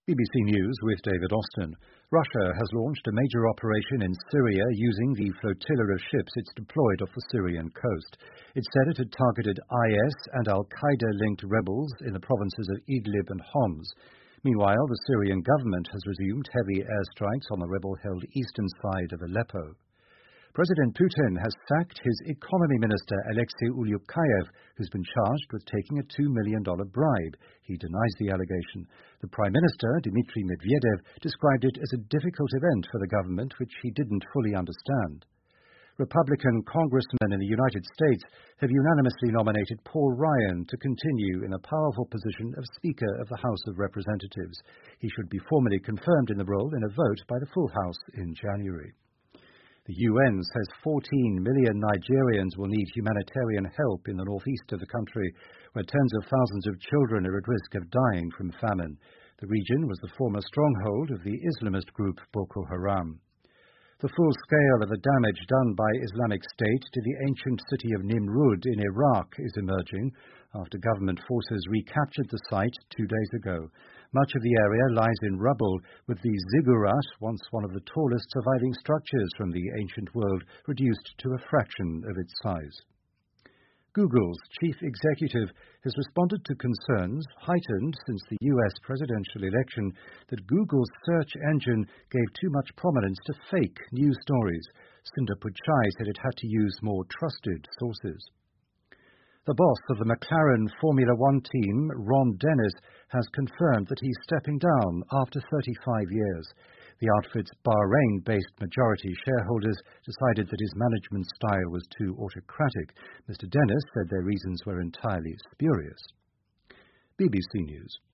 BBC News with David Austin. Russia has launched a major operation in Syria using the flotilla of ships it's deployed off the Syrian coast. It said it had targeted IS and al-Qaeda-linked rebels in the provinces of Idlib and Homs. Meanwhile, the Syrian government has resumed heavy airstrikes on the rebel-held eastern side of Aleppo. President Putin has sacked his economy minister Alexei Ulyukayev, who's been charged with taking a $2 million bribe. He denies the allegation. The Prime Minister, Dmitry Medvedev, described it as a difficult event for the government which he didn't fully understand. Republican congressmen in the United States have unanimously nominated Paul Ryan to continue in a powerful position of Speaker of the House of Representatives. He should be formally confirmed in the role in a vote by the full House in January. The UN says 14 million Nigerians will need humanitarian help in the northeast of the country, where tens of thousands of children are at risk of dying from famine. The region was the former stronghold of the Islamist group Boko Haram. The full scale of the damage done by Islamic State to the ancient city of Nimrud in Iraq is emerging after government forces recaptured the site 2 days ago. Much of the area lies in rubble, with the ziggurat, once one of the tallest surviving structures from the ancient world, reduced to a fraction of its size. Google's chief executive has responded to concerns, heightened since the US presidential election, that Google's search engine gave too much prominence to fake news stories. Sundar Pichai said it had to use more trusted sources. The boss of the McLaren Formula One team, Ron Dennis, has confirmed that he's stepping down after 35 years. The outfit's Bahrain-based majority shareholders decided that his management style was too autocratic. Mr. Dennis said their reasons were entirely spurious. BBC News.